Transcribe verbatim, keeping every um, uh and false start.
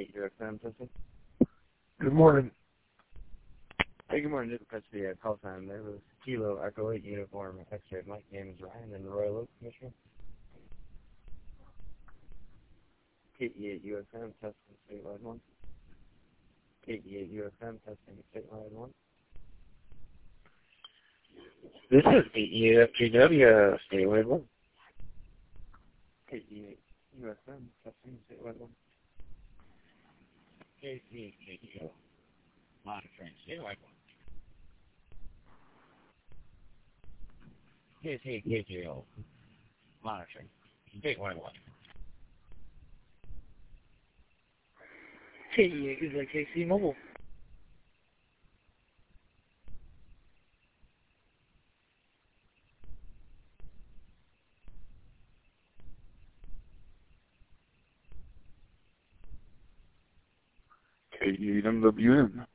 eight U X M testing. Good morning. Hey, good morning. This is Press the uh, call sign. There was Kilo Echo eight Uniform X-ray. My name is Ryan in Royal Oak, Michigan. K E eight U X M testing statewide one. K E eight U X M testing statewide one. This is the E F G W statewide one. K E eight U X M testing statewide one. K C K T O monitoring statewide one. K C K T O monitoring statewide one. K E eight is a K C Mobile. K E eight M W N.